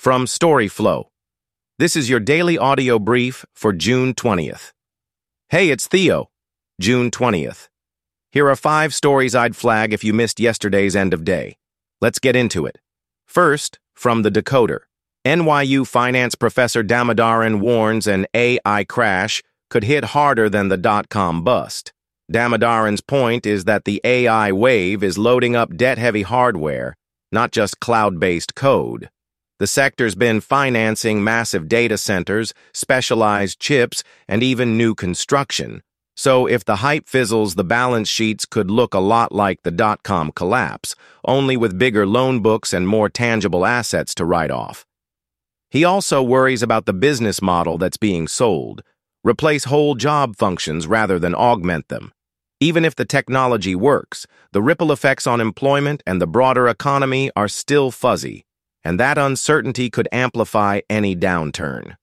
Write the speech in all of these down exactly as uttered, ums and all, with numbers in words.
From StoryFlow. This is your daily audio brief for June twentieth. Hey, it's Theo. June twentieth. Here are five stories I'd flag if you missed yesterday's end of day. Let's get into it. First, from the Decoder. N Y U finance professor Damodaran warns an A I crash could hit harder than the dot-com bust. Damodaran's point is that the A I wave is loading up debt-heavy hardware, not just cloud-based code. The sector's been financing massive data centers, specialized chips, and even new construction. So if the hype fizzles, the balance sheets could look a lot like the dot-com collapse, only with bigger loan books and more tangible assets to write off. He also worries about the business model that's being sold. Replace whole job functions rather than augment them. Even if the technology works, the ripple effects on employment and the broader economy are still fuzzy, and that uncertainty could amplify any downturn.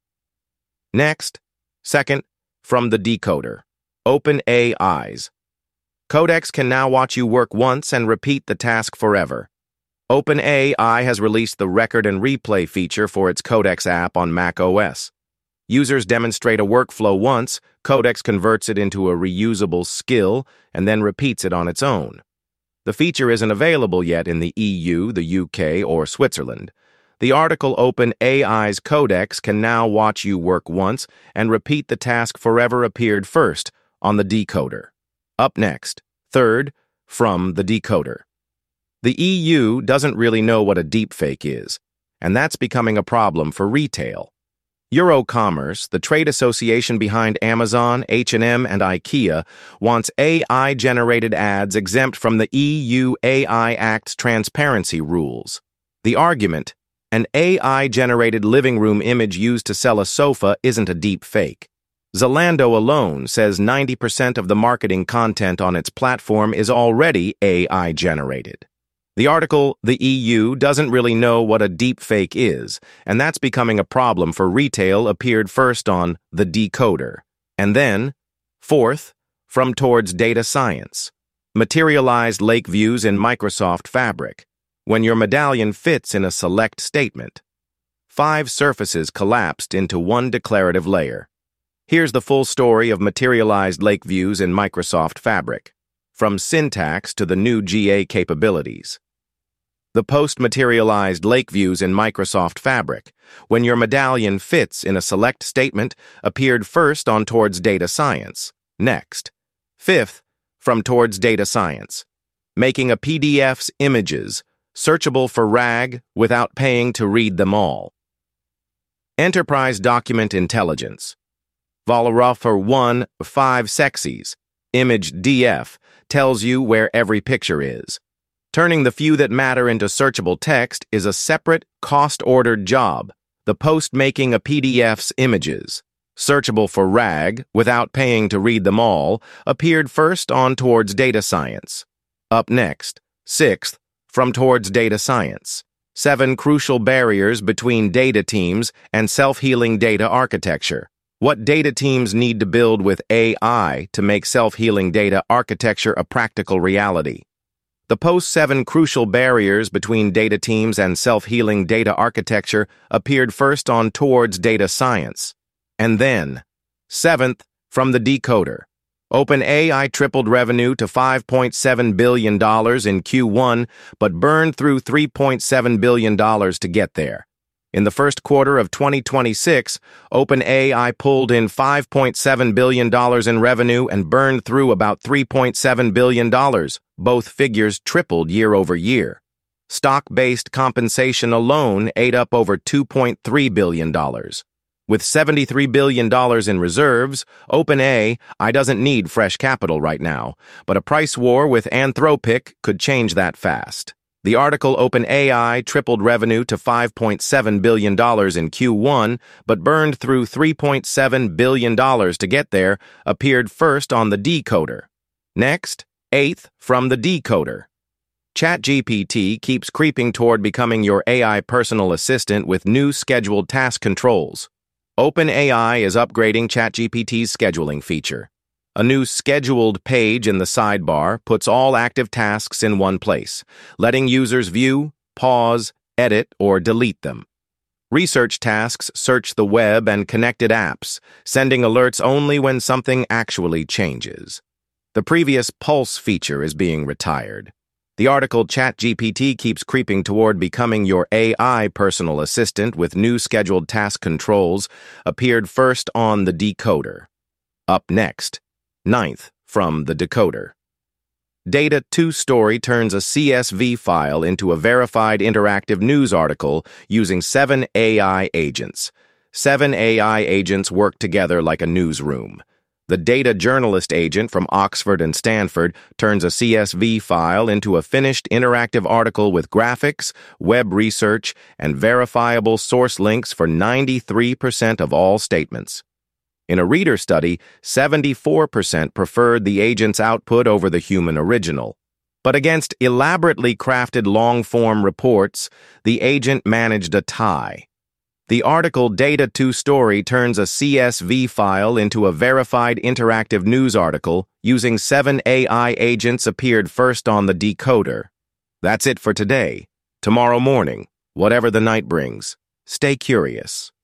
Next, second, from the Decoder. OpenAI's. Codex can now watch you work once and repeat the task forever. OpenAI has released the Record and Replay feature for its Codex app on macOS. Users demonstrate a workflow once, Codex converts it into a reusable skill, and then repeats it on its own. The feature isn't available yet in the E U, the U K, or Switzerland. The article OpenAI's Codex can now watch you work once and repeat the task forever appeared first on the Decoder. Up next, third, from the Decoder. The E U doesn't really know what a deepfake is, and that's becoming a problem for retail. Eurocommerce, the trade association behind Amazon, H and M, and IKEA, wants A I-generated ads exempt from the E U A I Act's transparency rules. The argument: an A I-generated living room image used to sell a sofa isn't a deep fake. Zalando alone says ninety percent of the marketing content on its platform is already A I-generated. The article, the E U doesn't really know what a deepfake is, and that's becoming a problem for retail, appeared first on the Decoder. And then, fourth, from towards data science. Materialized lake views in Microsoft Fabric. When your medallion fits in a select statement. Five surfaces collapsed into one declarative layer. Here's the full story of materialized lake views in Microsoft Fabric. From syntax to the new G A capabilities. The post-materialized lake views in Microsoft Fabric, when your medallion fits in a select statement, appeared first on Towards Data Science. Next. Fifth, from Towards Data Science. Making a P D F's images searchable for R A G without paying to read them all. Enterprise Document Intelligence. Valera for one, five sexies. Image D F tells you where every picture is. Turning the few that matter into searchable text is a separate, cost-ordered job. The post making a P D F's images, searchable for R A G without paying to read them all, appeared first on Towards Data Science. Up next, sixth, from Towards Data Science. Seven crucial barriers between data teams and self-healing data architecture. What data teams need to build with A I to make self-healing data architecture a practical reality. The post seven crucial barriers between data teams and self-healing data architecture appeared first on Towards Data Science. And then, seventh, from the Decoder. OpenAI tripled revenue to five point seven billion dollars in Q one, but burned through three point seven billion dollars to get there. In the first quarter of twenty twenty-six, OpenAI pulled in five point seven billion dollars in revenue and burned through about three point seven billion dollars. Both figures tripled year over year. Stock-based compensation alone ate up over two point three billion dollars. With seventy-three billion dollars in reserves, OpenAI doesn't need fresh capital right now, but a price war with Anthropic could change that fast. The article OpenAI tripled revenue to five point seven billion dollars in Q one, but burned through three point seven billion dollars to get there, appeared first on the Decoder. Next, eighth, from the Decoder. ChatGPT keeps creeping toward becoming your A I personal assistant with new scheduled task controls. OpenAI is upgrading ChatGPT's scheduling feature. A new scheduled page in the sidebar puts all active tasks in one place, letting users view, pause, edit, or delete them. Research tasks search the web and connected apps, sending alerts only when something actually changes. The previous Pulse feature is being retired. The article ChatGPT keeps creeping toward becoming your A I personal assistant with new scheduled task controls appeared first on The Decoder. Up next, ninth from The Decoder. Data two Story turns a C S V file into a verified interactive news article using seven A I agents. Seven A I agents work together like a newsroom. The data journalist agent from Oxford and Stanford turns a C S V file into a finished interactive article with graphics, web research, and verifiable source links for ninety-three percent of all statements. In a reader study, seventy-four percent preferred the agent's output over the human original. But against elaborately crafted long-form reports, the agent managed a tie. The article Data two Story turns a C S V file into a verified interactive news article using seven A I agents appeared first on The Decoder. That's it for today. Tomorrow morning, whatever the night brings, stay curious.